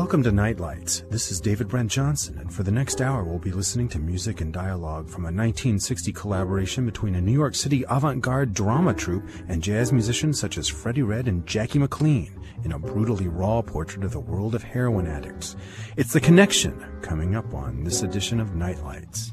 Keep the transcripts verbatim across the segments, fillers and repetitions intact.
Welcome to Nightlights. This is David Brent Johnson, and for the next hour we'll be listening to music and dialogue from a nineteen sixty collaboration between a New York City avant-garde drama troupe and jazz musicians such as Freddie Redd and Jackie McLean in a brutally raw portrait of the world of heroin addicts. It's The Connection, coming up on this edition of Nightlights.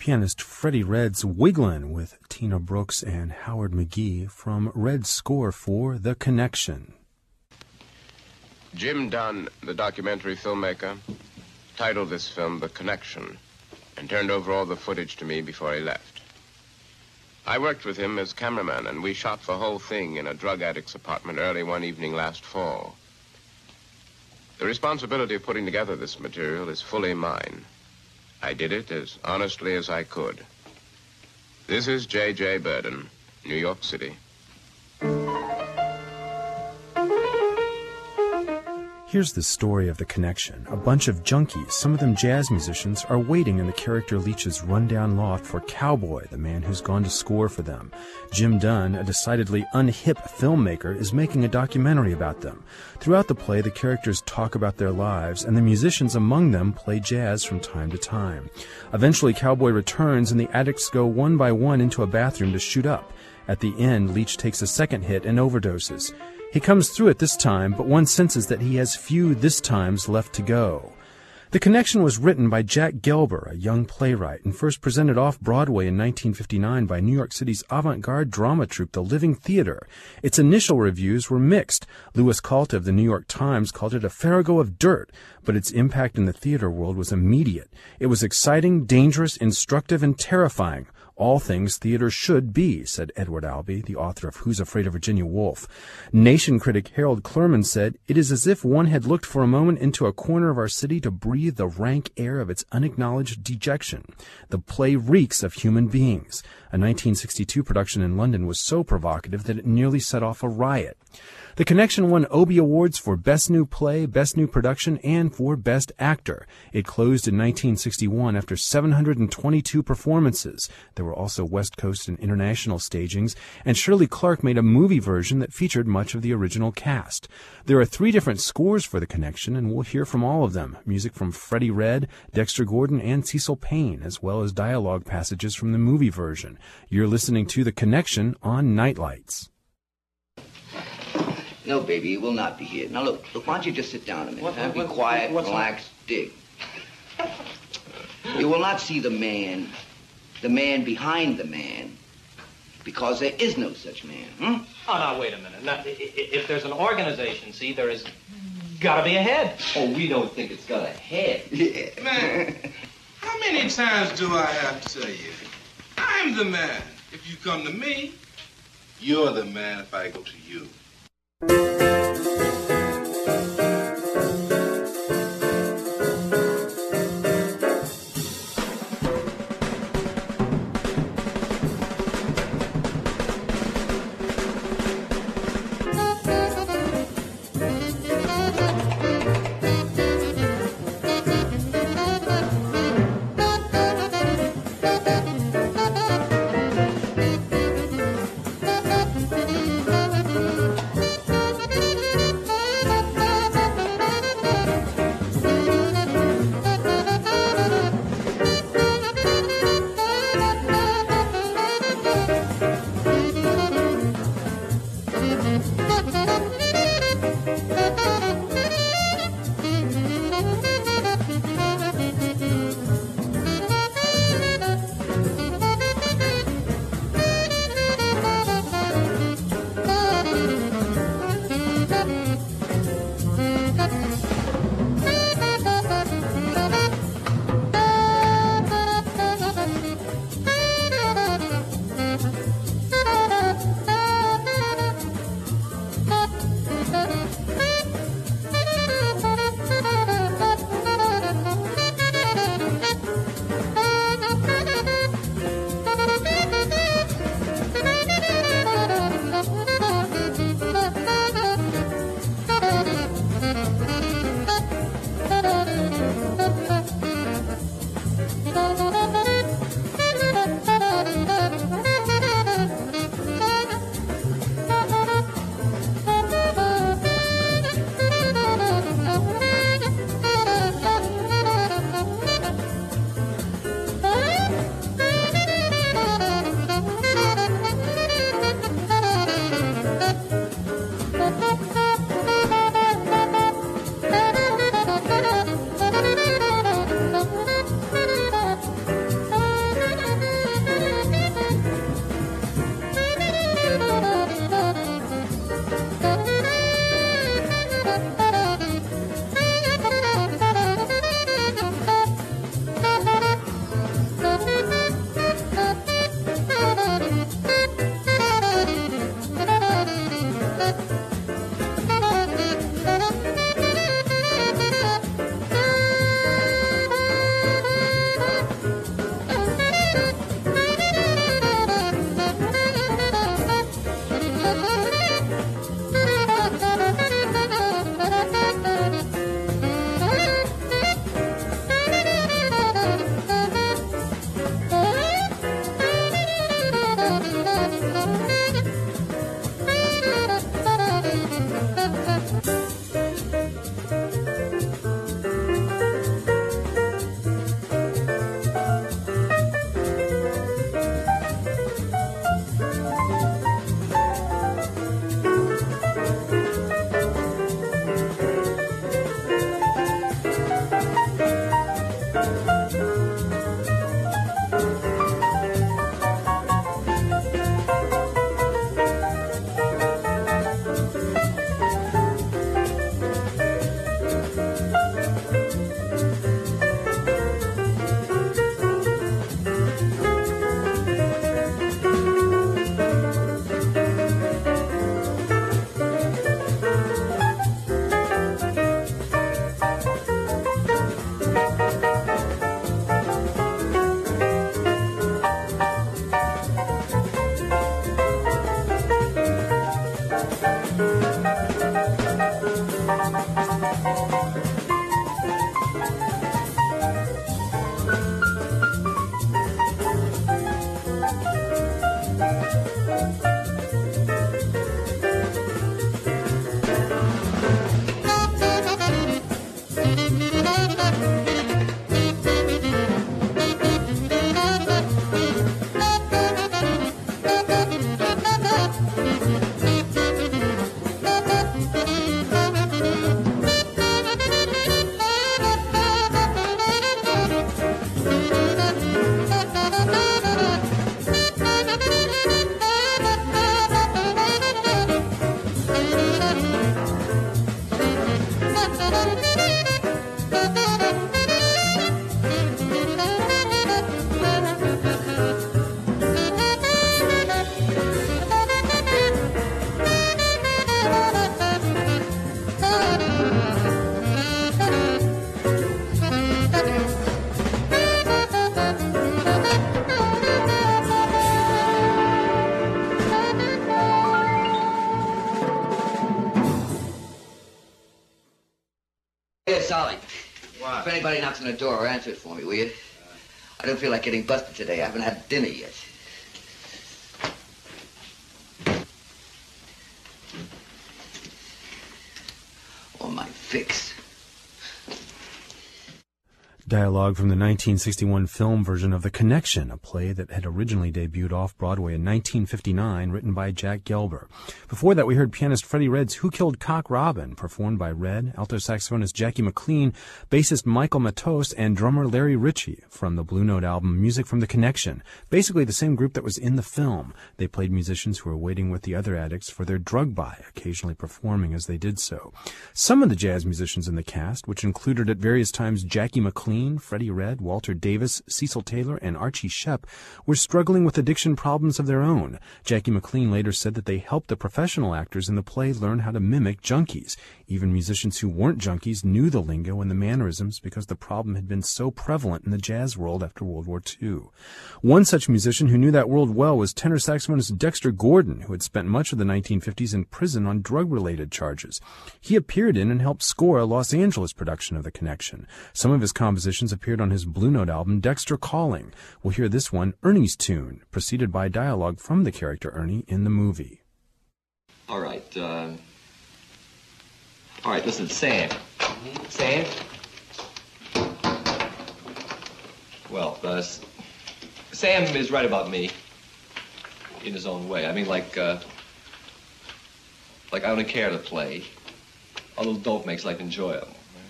pianist Freddie Red's Wigglin' with Tina Brooks and Howard McGee from Red's score for The Connection. Jim Dunn, the documentary filmmaker, titled this film The Connection and turned over all the footage to me before he left. I worked with him as cameraman, and we shot the whole thing in a drug addict's apartment early one evening last fall. The responsibility of putting together this material is fully mine. I did it as honestly as I could. This is J J. Burden, New York City. Here's the story of The Connection. A bunch of junkies, some of them jazz musicians, are waiting in the character Leach's rundown loft for Cowboy, the man who's gone to score for them. Jim Dunn, a decidedly unhip filmmaker, is making a documentary about them. Throughout the play, the characters talk about their lives, and the musicians among them play jazz from time to time. Eventually, Cowboy returns, and the addicts go one by one into a bathroom to shoot up. At the end, Leach takes a second hit and overdoses. He comes through it this time, but one senses that he has few this times left to go. The Connection was written by Jack Gelber, a young playwright, and first presented off-Broadway in nineteen fifty-nine by New York City's avant-garde drama troupe, the Living Theater. Its initial reviews were mixed. Louis Calta of the New York Times called it a farrago of dirt, but its impact in the theater world was immediate. It was exciting, dangerous, instructive, and terrifying. All things theater should be, said Edward Albee, the author of Who's Afraid of Virginia Woolf. Nation critic Harold Clurman said, "It is as if one had looked for a moment into a corner of our city to breathe the rank air of its unacknowledged dejection. The play reeks of human beings." A nineteen sixty-two production in London was so provocative that it nearly set off a riot. The Connection won Obie Awards for Best New Play, Best New Production, and for Best Actor. It closed in nineteen sixty-one after seven hundred twenty-two performances. There were also West Coast and international stagings, and Shirley Clarke made a movie version that featured much of the original cast. There are three different scores for The Connection, and we'll hear from all of them. Music from Freddie Redd, Dexter Gordon, and Cecil Payne, as well as dialogue passages from the movie version. You're listening to The Connection on Nightlights. No, baby, you will not be here. Now, look, look, why don't you just sit down a minute? What, huh? Be what, quiet, what's relax, dig. You will not see the man, the man behind the man, because there is no such man. Hmm? Oh, now, wait a minute. Now, if there's an organization, see, there is gotta be a head. Oh, we don't think it's got a head. Yeah. Man, how many times do I have to tell you? I'm the man if you come to me. You're the man if I go to you. Hey, Solly. What? If anybody knocks on the door, answer it for me, will you? I don't feel like getting busted today. I haven't had dinner yet. Oh, my fix. Dialogue from the nineteen sixty-one film version of The Connection, a play that had originally debuted off-Broadway in nineteen fifty-nine, written by Jack Gelber. Before that, we heard pianist Freddie Red's Who Killed Cock Robin, performed by Red, alto saxophonist Jackie McLean, bassist Michael Matos, and drummer Larry Ritchie from the Blue Note album Music from The Connection, basically the same group that was in the film. They played musicians who were waiting with the other addicts for their drug buy, occasionally performing as they did so. Some of the jazz musicians in the cast, which included at various times Jackie McLean, Freddie Red, Walter Davis, Cecil Taylor, and Archie Shepp, were struggling with addiction problems of their own. Jackie McLean later said that they helped the professional actors in the play learn how to mimic junkies. Even musicians who weren't junkies knew the lingo and the mannerisms because the problem had been so prevalent in the jazz world after World War Two. One such musician who knew that world well was tenor saxophonist Dexter Gordon, who had spent much of the nineteen fifties in prison on drug-related charges. He appeared in and helped score a Los Angeles production of The Connection. Some of his compositions appeared on his Blue Note album, Dexter Calling. We'll hear this one, Ernie's Tune, preceded by dialogue from the character Ernie in the movie. All right, uh... All right, listen, Sam. Sam? Well, uh, Sam is right about me in his own way. I mean, like, uh... like I only care to play. A little dope makes life enjoyable.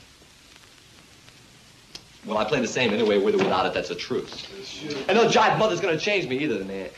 Well, I play the same anyway, with or without it, that's the truth. And no jive mother's gonna change me either, man.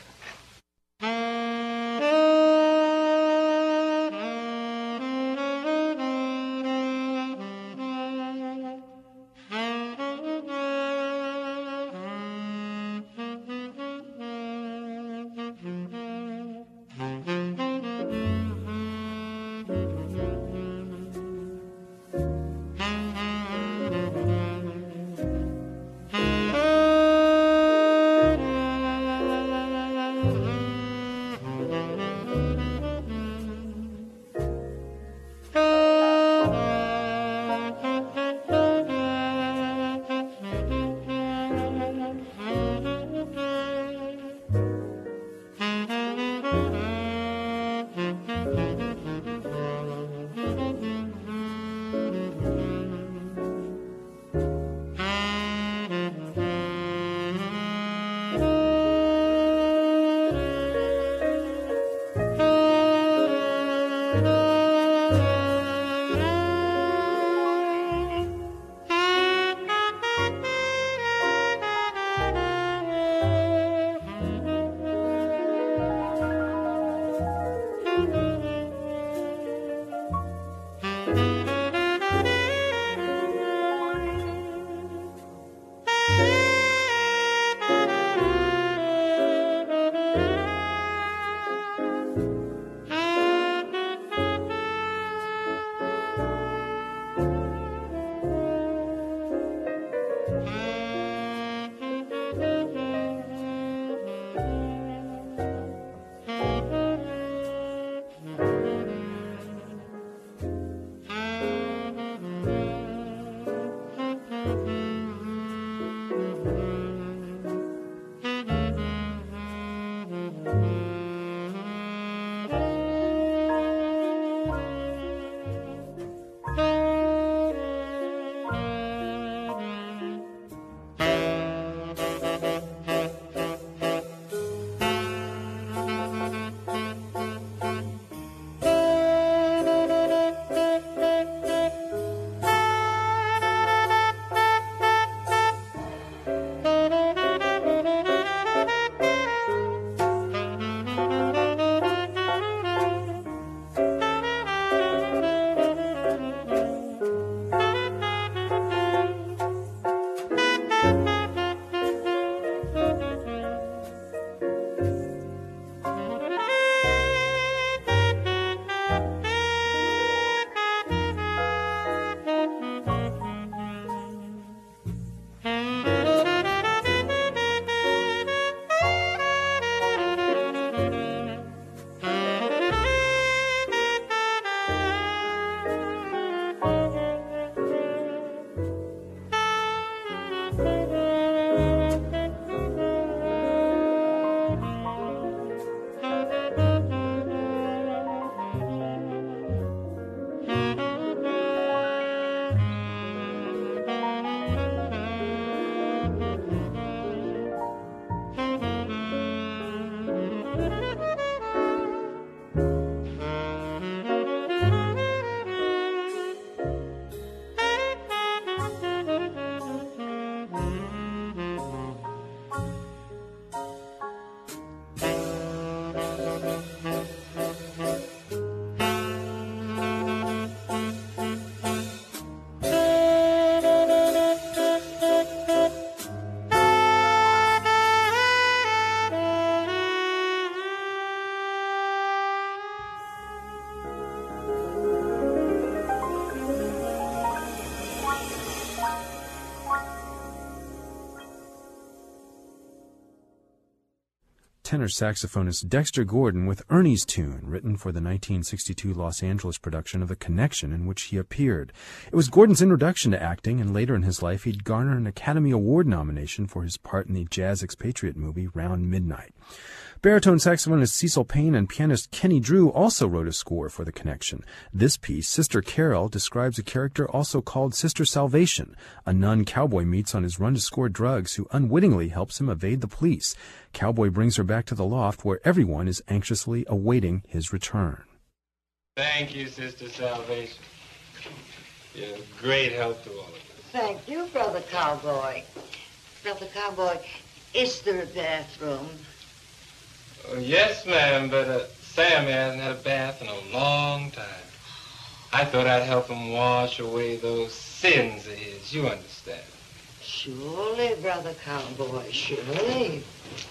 tenor saxophonist Dexter Gordon with Ernie's Tune, written for the nineteen sixty-two Los Angeles production of The Connection in which he appeared. It was Gordon's introduction to acting, and later in his life he'd garner an Academy Award nomination for his part in the jazz expatriate movie Round Midnight. Baritone saxophonist Cecil Payne and pianist Kenny Drew also wrote a score for The Connection. This piece, Sister Carol, describes a character also called Sister Salvation, a nun Cowboy meets on his run to score drugs who unwittingly helps him evade the police. Cowboy brings her back to the loft where everyone is anxiously awaiting his return. Thank you, Sister Salvation. You're a great help to all of us. Thank you, Brother Cowboy. Brother Cowboy, is there a bathroom? Oh, yes, ma'am, but uh, Sam hasn't had a bath in a long time. I thought I'd help him wash away those sins of his, you understand. Surely, Brother Cowboy, surely.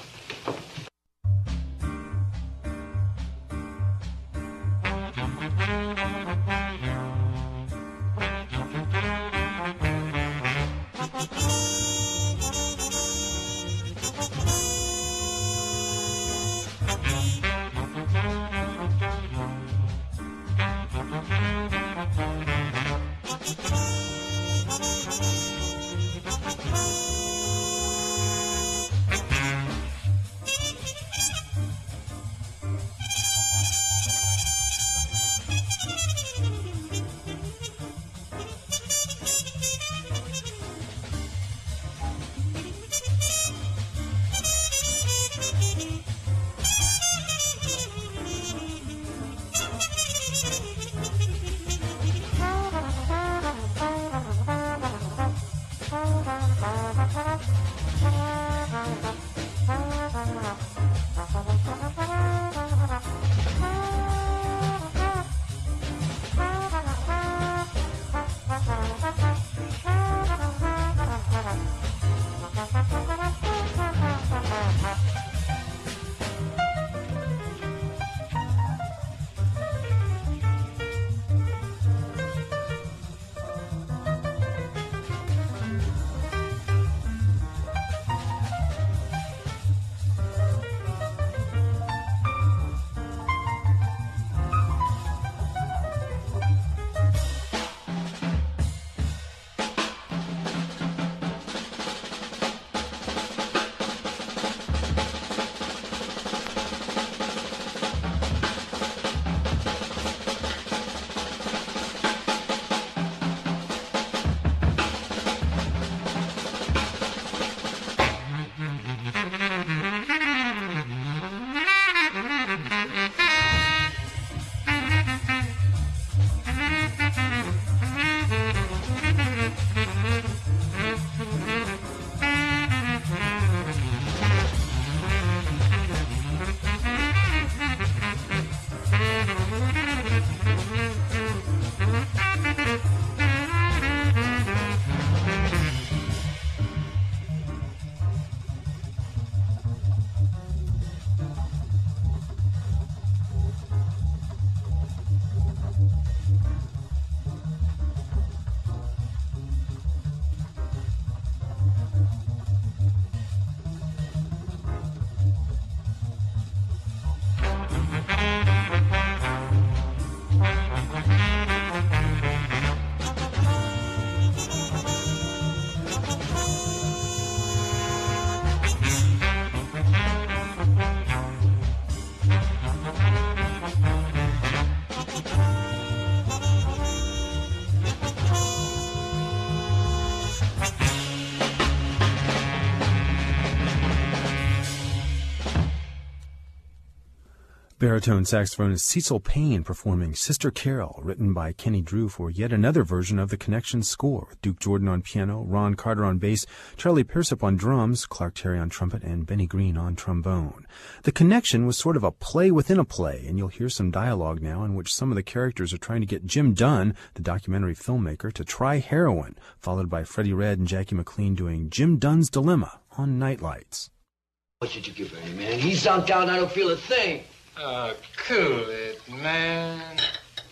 Baritone saxophonist Cecil Payne performing Sister Carol, written by Kenny Drew for yet another version of the Connection score, with Duke Jordan on piano, Ron Carter on bass, Charlie Piersop on drums, Clark Terry on trumpet, and Benny Green on trombone. The Connection was sort of a play within a play, and you'll hear some dialogue now in which some of the characters are trying to get Jim Dunn, the documentary filmmaker, to try heroin, followed by Freddie Redd and Jackie McLean doing Jim Dunn's Dilemma on Nightlights. What did you give Ernie, man? He's zonked out and I don't feel a thing. Oh, cool it, man.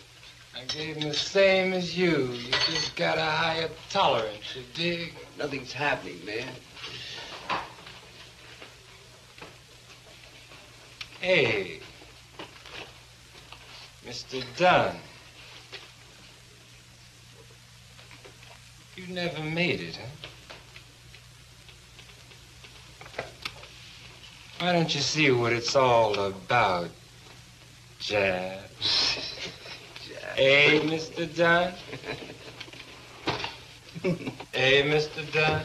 I gave him the same as you. You just got a higher tolerance, you dig? Nothing's happening, man. Hey, Mister Dunn. You never made it, huh? Why don't you see what it's all about, Jab? Hey, Mister Dunn. Hey, Mister Dunn.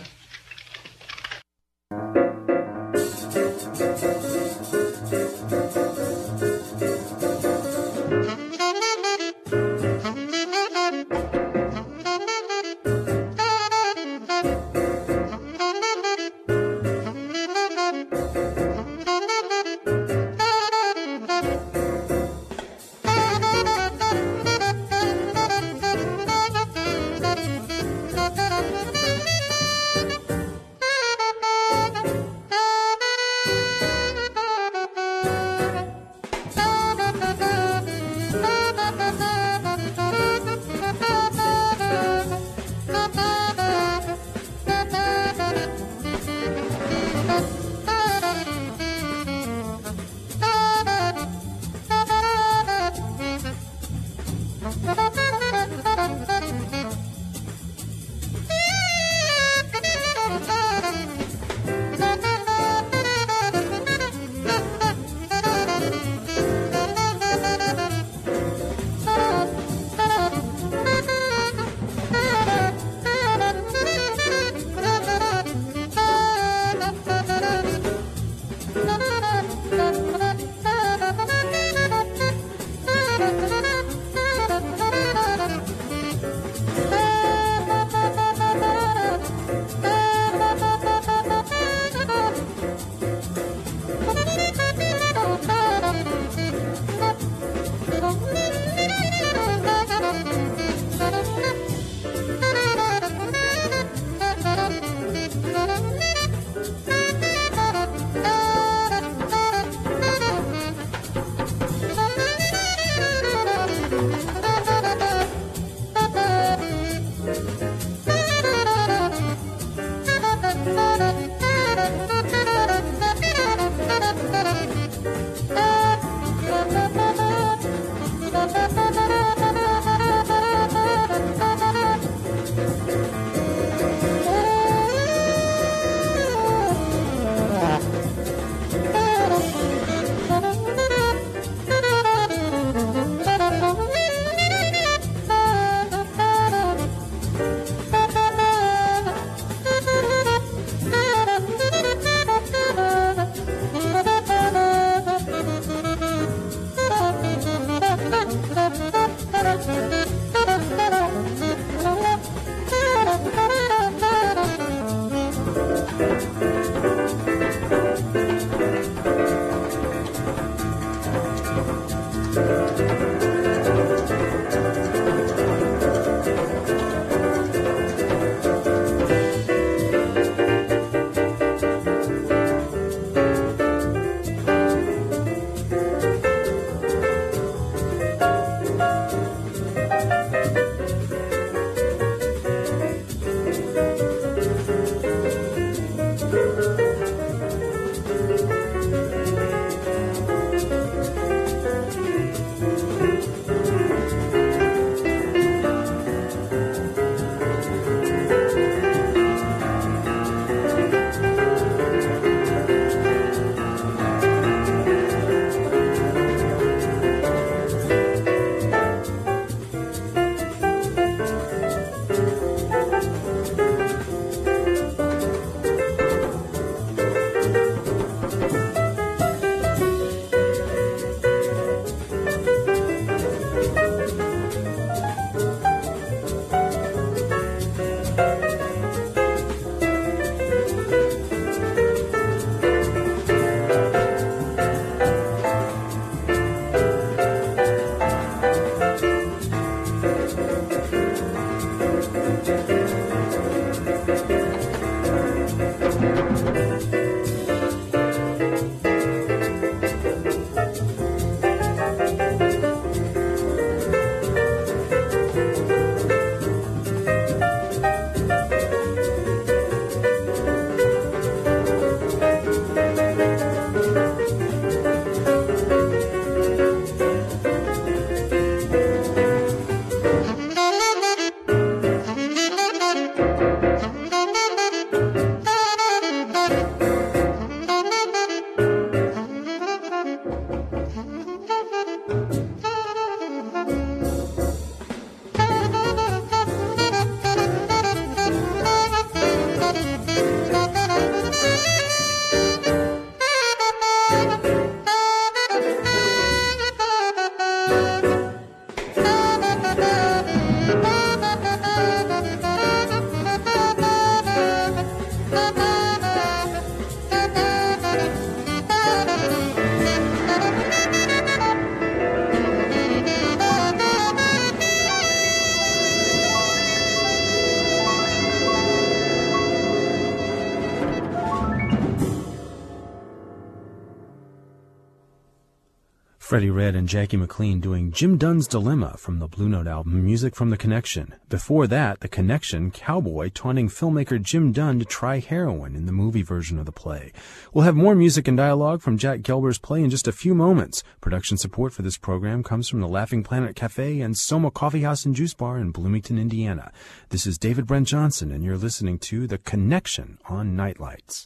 Freddie Redd and Jackie McLean doing Jim Dunn's Dilemma from the Blue Note album, Music from the Connection. Before that, The Connection, Cowboy taunting filmmaker Jim Dunn to try heroin in the movie version of the play. We'll have more music and dialogue from Jack Gelber's play in just a few moments. Production support for this program comes from the Laughing Planet Cafe and Soma Coffee House and Juice Bar in Bloomington, Indiana. This is David Brent Johnson, and you're listening to The Connection on Nightlights.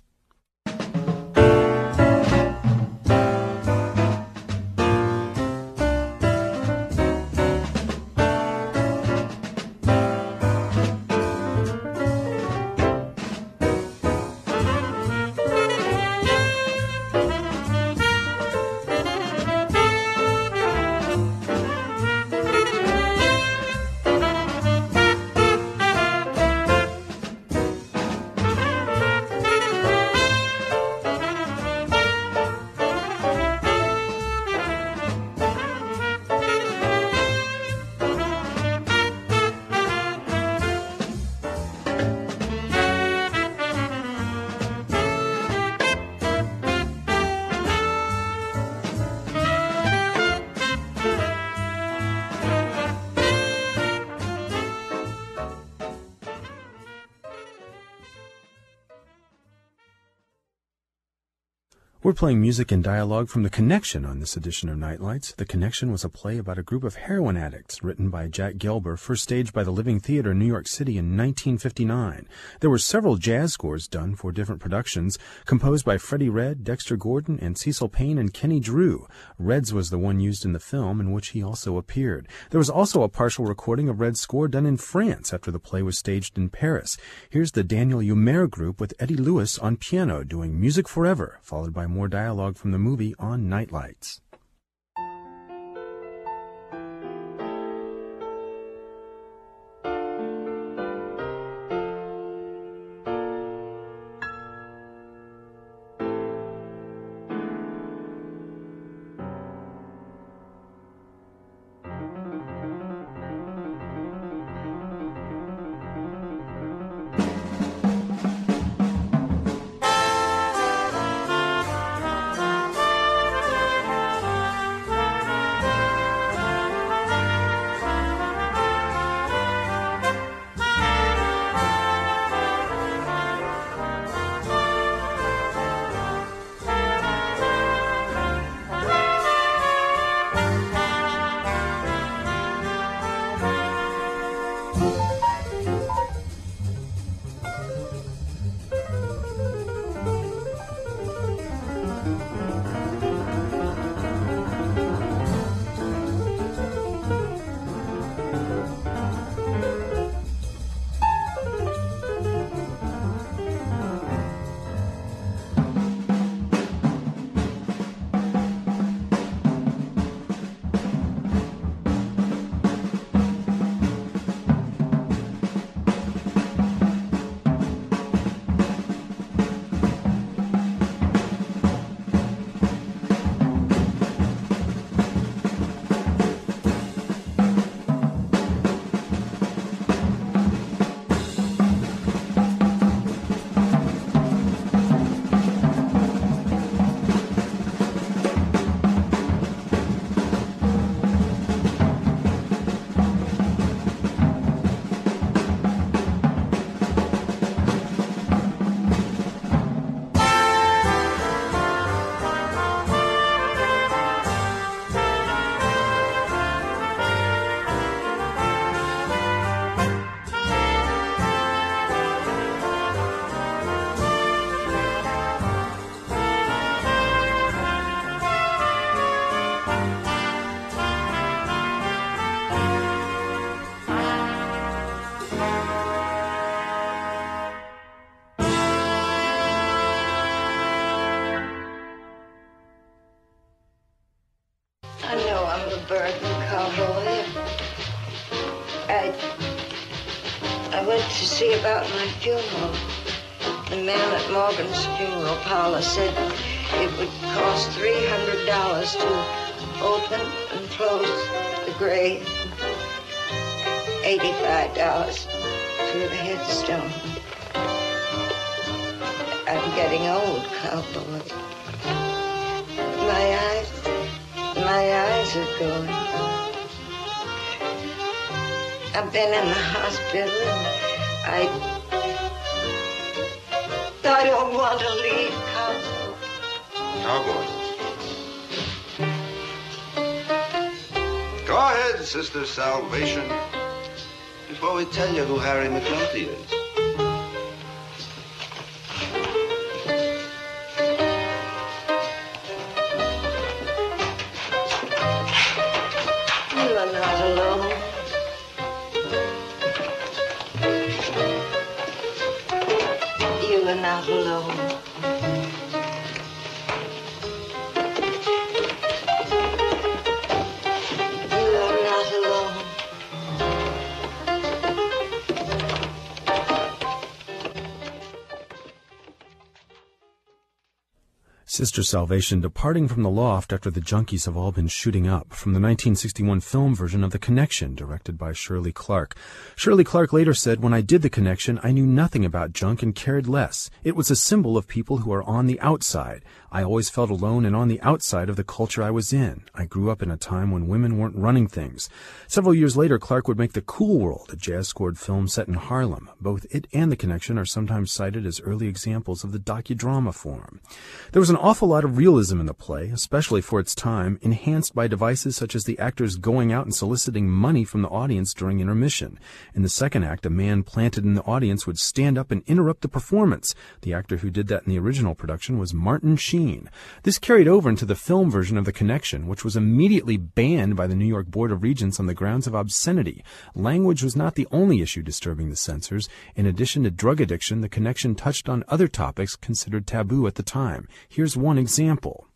We're playing music and dialogue from The Connection on this edition of Nightlights. The Connection was a play about a group of heroin addicts written by Jack Gelber, first staged by the Living Theater in New York City in nineteen fifty-nine. There were several jazz scores done for different productions, composed by Freddie Redd, Dexter Gordon, and Cecil Payne and Kenny Drew. Redd's was the one used in the film, in which he also appeared. There was also a partial recording of Redd's score done in France after the play was staged in Paris. Here's the Daniel Humer Group with Eddie Lewis on piano doing Music Forever, followed by more dialogue from the movie on Nightlights. To see about my funeral. The man at Morgan's funeral parlor said it would cost three hundred dollars to open and close the grave. eighty-five dollars for the headstone. I'm getting old, cowboy. My eyes My eyes are going. I've been in the hospital and I... I don't want to leave, Cowboy. Cowboy. Go ahead, Sister Salvation, before we tell you who Harry McNulty is. You are not alone. You are not alone. You are not alone. Sister Salvation departing from the loft after the junkies have all been shooting up, from the nineteen sixty-one film version of The Connection, directed by Shirley Clarke. Shirley Clarke later said, "When I did The Connection, I knew nothing about junk and cared less. It was a symbol of people who are on the outside. I always felt alone and on the outside of the culture I was in. I grew up in a time when women weren't running things." Several years later, Clarke would make The Cool World, a jazz-scored film set in Harlem. Both it and The Connection are sometimes cited as early examples of the docudrama form. There was an awful lot of realism in the play, especially for its time, enhanced by devices such as the actors going out and soliciting money from the audience during intermission. In the second act, a man planted in the audience would stand up and interrupt the performance. The actor who did that in the original production was Martin Sheen. This carried over into the film version of The Connection, which was immediately banned by the New York Board of Regents on the grounds of obscenity. Language was not the only issue disturbing the censors. In addition to drug addiction, The Connection touched on other topics considered taboo at the time. Here's one example.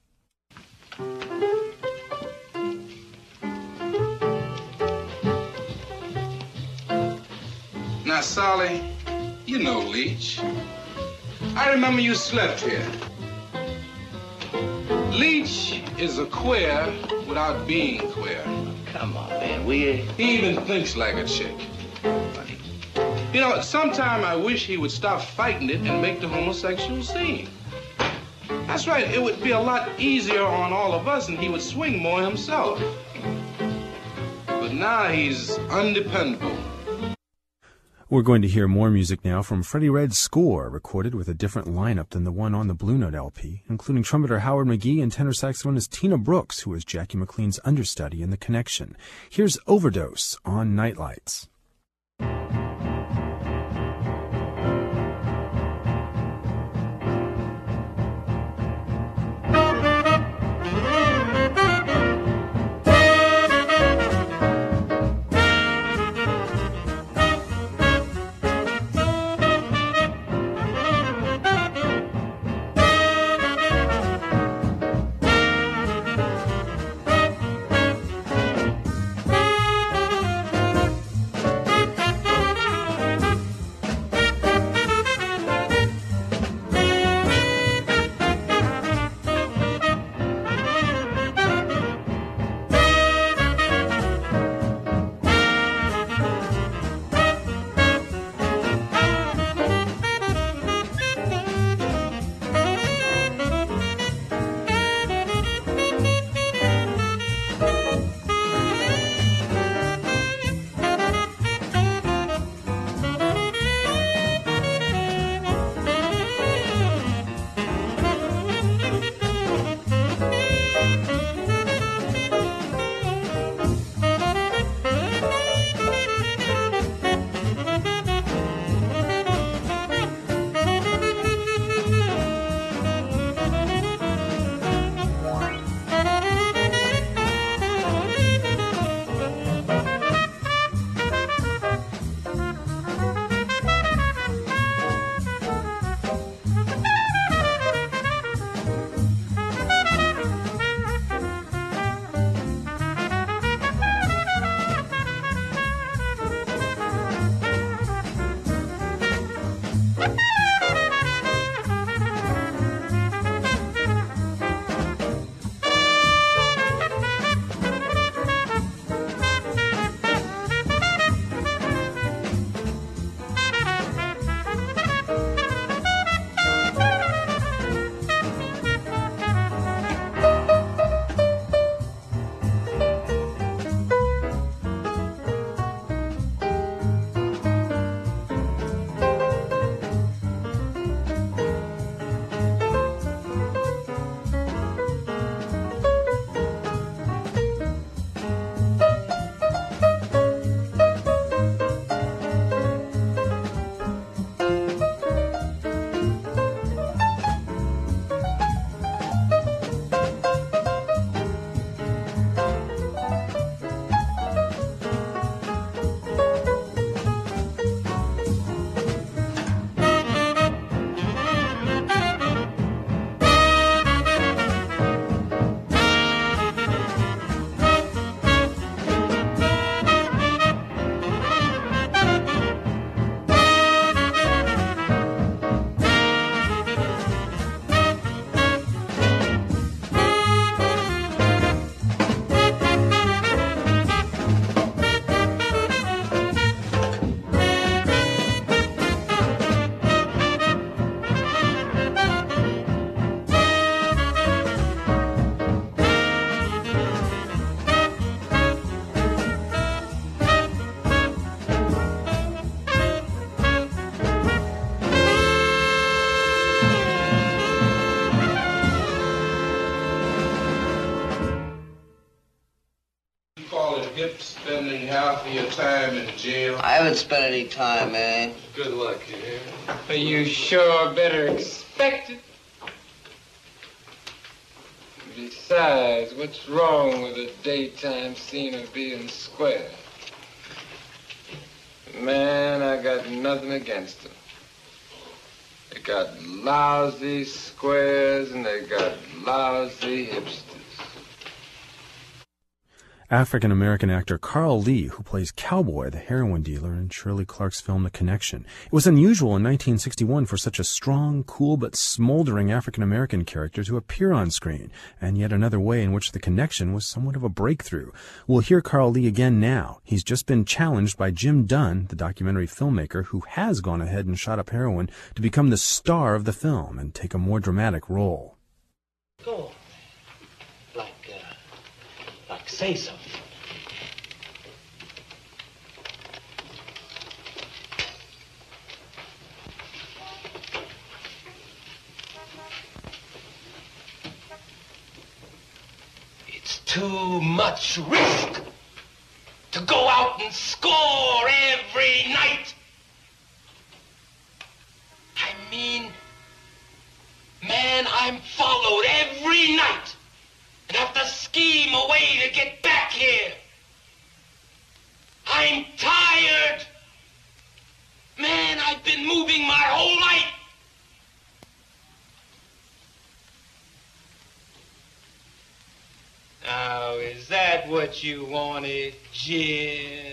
Now, Solly, you know Leach. I remember you slept here. Leach is a queer without being queer. Come on, man. We... He even thinks like a chick. You know, sometime I wish he would stop fighting it and make the homosexual scene. That's right. It would be a lot easier on all of us and he would swing more himself. But now he's undependable. We're going to hear more music now from Freddie Red's score, recorded with a different lineup than the one on the Blue Note L P, including trumpeter Howard McGee and tenor saxophonist Tina Brooks, who was Jackie McLean's understudy in The Connection. Here's Overdose on Nightlights. half of your time in jail? I haven't spent any time, man. Good luck, you hear? But you sure better expect it. Besides, what's wrong with a daytime scene of being square? Man, I got nothing against them. They got lousy squares and they got lousy hipsters. African-American actor Carl Lee, who plays Cowboy, the heroin dealer in Shirley Clark's film The Connection. It was unusual in nineteen sixty-one for such a strong, cool, but smoldering African-American character to appear on screen, and yet another way in which The Connection was somewhat of a breakthrough. We'll hear Carl Lee again now. He's just been challenged by Jim Dunn, the documentary filmmaker, who has gone ahead and shot up heroin, to become the star of the film and take a more dramatic role. Go on. Like, uh, like say something. Too much risk to go out and score every night. I mean, man, I'm followed every night and have to scheme a way to get back here. I'm tired. Man, I've been moving my whole life. Now, is that what you wanted, Jim?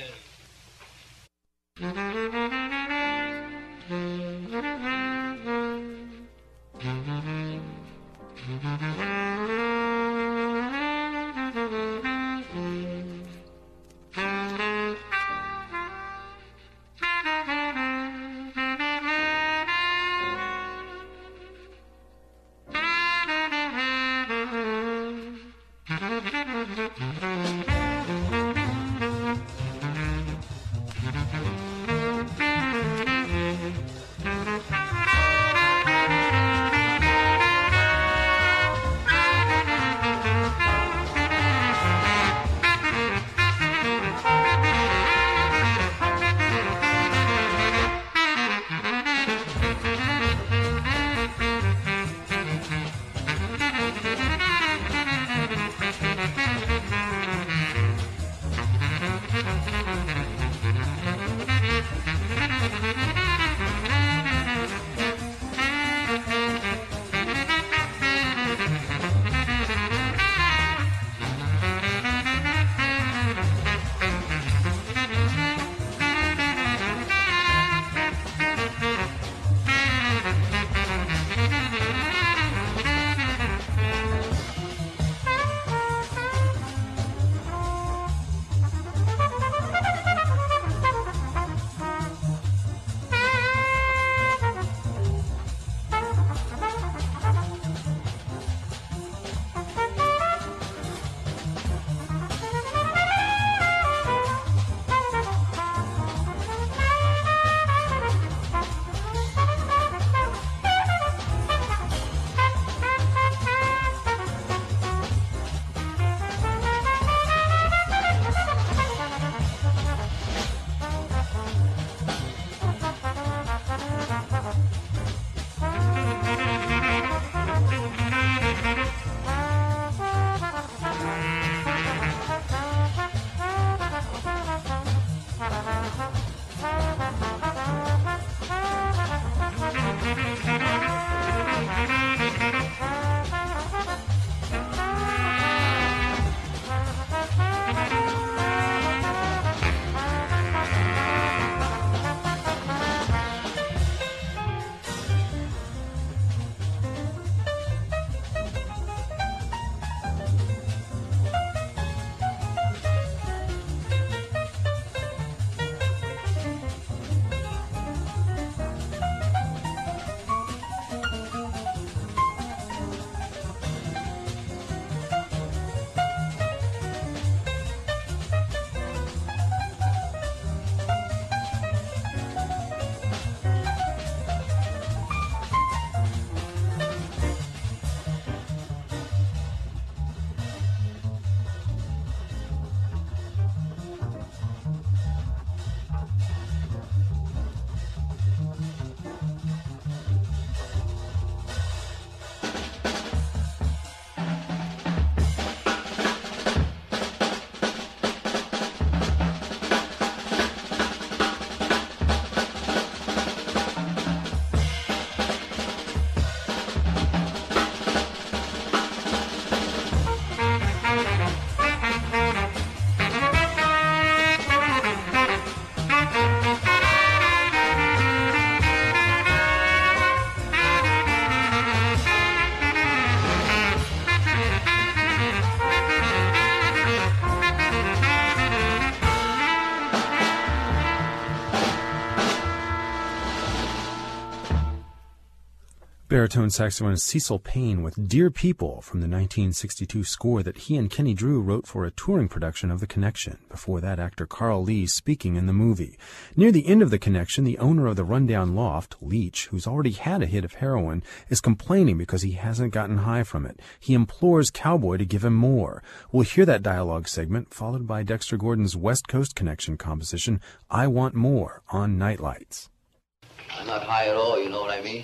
Baritone saxophonist Cecil Payne with Dear People from the nineteen sixty-two score that he and Kenny Drew wrote for a touring production of The Connection. Before that, actor Carl Lee speaking in the movie. Near the end of The Connection, the owner of the rundown loft, Leach, who's already had a hit of heroin, is complaining because he hasn't gotten high from it. He implores Cowboy to give him more. We'll hear that dialogue segment, followed by Dexter Gordon's West Coast Connection composition, I Want More, on Nightlights. I'm not high at all, you know what I mean?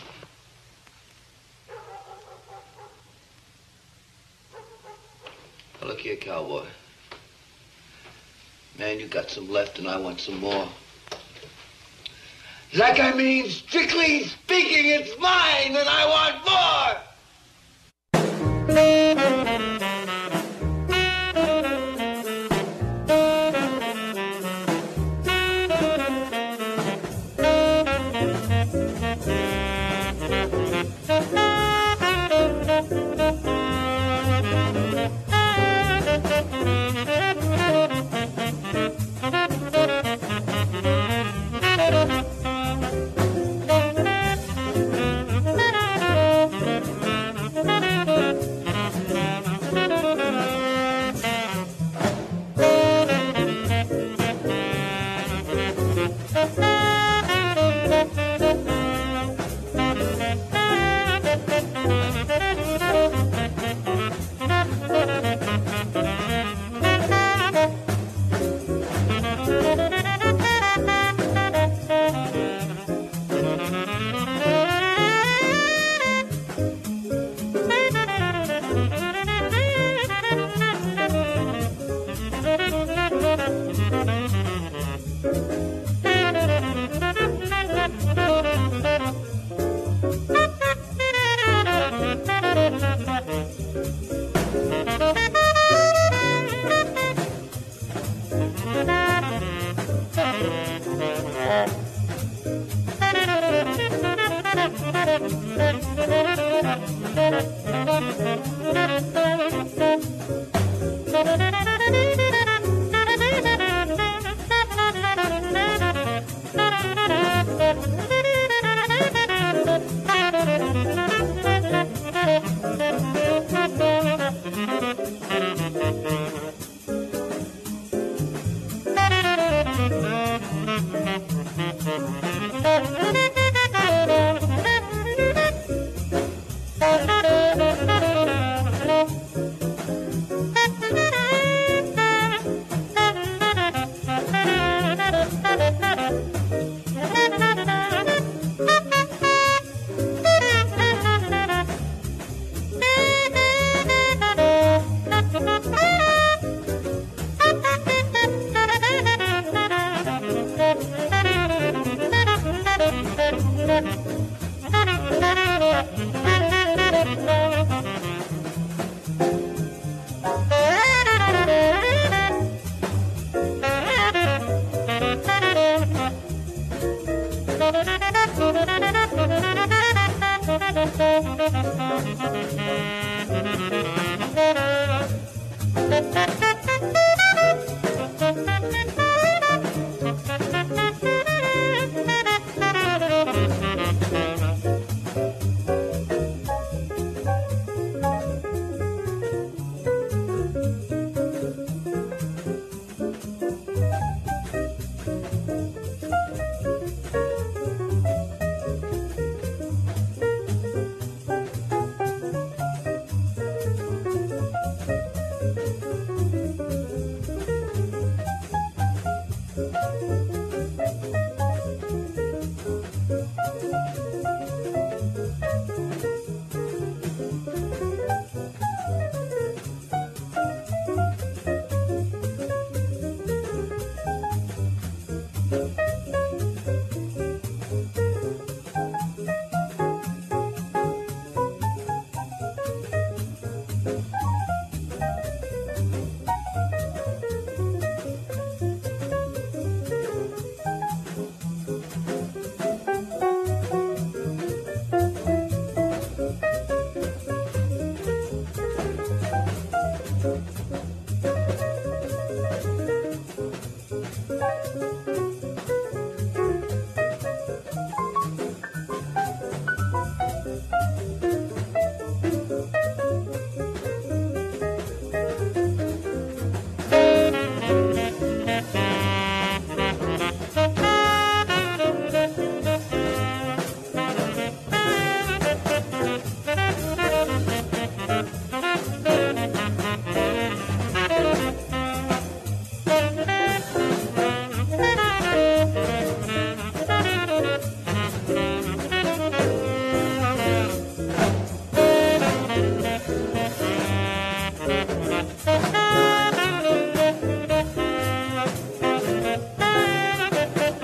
Now look here, Cowboy. Man, you got some left and I want some more. Like I mean, strictly speaking, it's mine and I want more!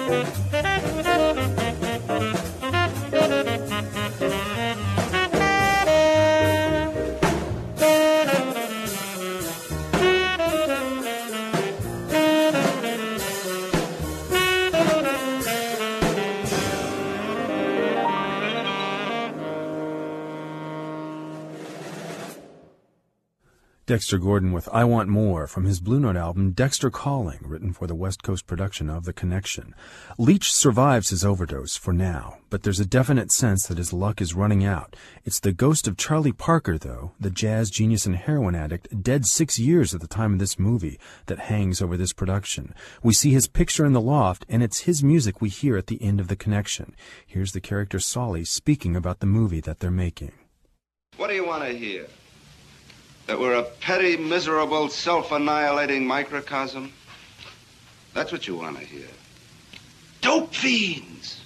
Dexter Gordon with I Want More from his Blue Note album Dexter Calling, written for the West Coast production of The Connection. Leach survives his overdose for now, but there's a definite sense that his luck is running out. It's the ghost of Charlie Parker, though, the jazz genius and heroin addict, dead six years at the time of this movie, that hangs over this production. We see his picture in the loft, and it's his music we hear at the end of The Connection. Here's the character Solly speaking about the movie that they're making. What do you want to hear? That we're a petty, miserable, self-annihilating microcosm? That's what you want to hear. Dope fiends!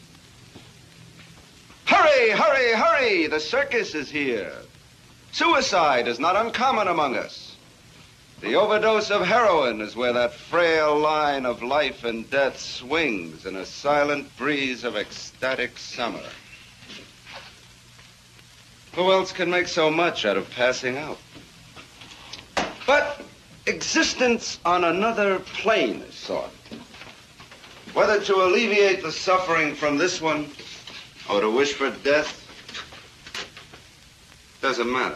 Hurry, hurry, hurry! The circus is here. Suicide is not uncommon among us. The overdose of heroin is where that frail line of life and death swings in a silent breeze of ecstatic summer. Who else can make so much out of passing out? But existence on another plane is sought. Whether to alleviate the suffering from this one or to wish for death, doesn't matter.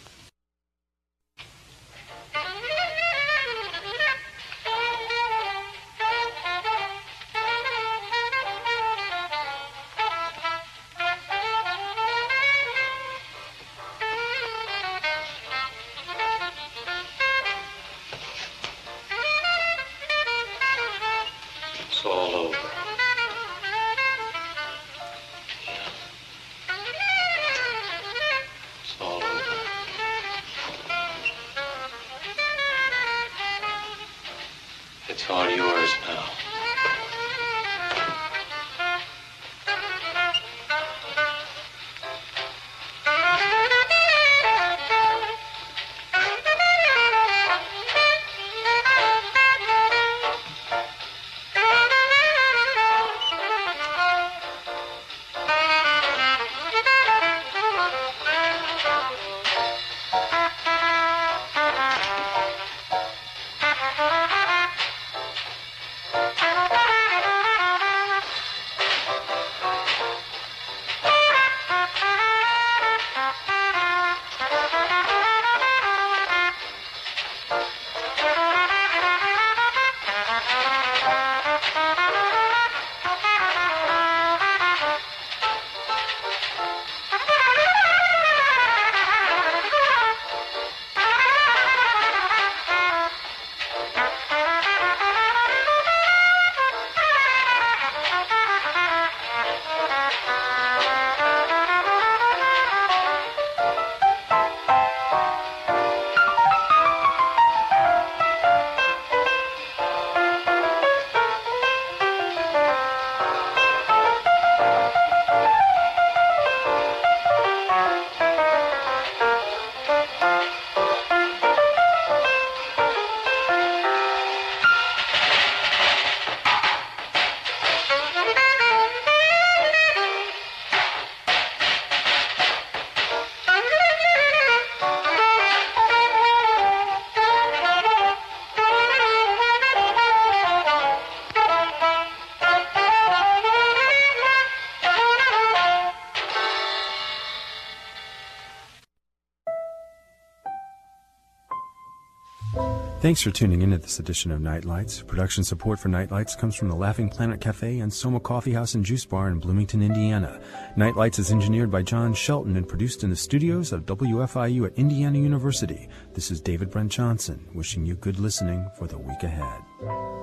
It's all over. It's all over. It's all yours now. Thanks for tuning in to this edition of Nightlights. Production support for Nightlights comes from the Laughing Planet Cafe and Soma Coffee House and Juice Bar in Bloomington, Indiana. Nightlights is engineered by John Shelton and produced in the studios of W F I U at Indiana University. This is David Brent Johnson, wishing you good listening for the week ahead.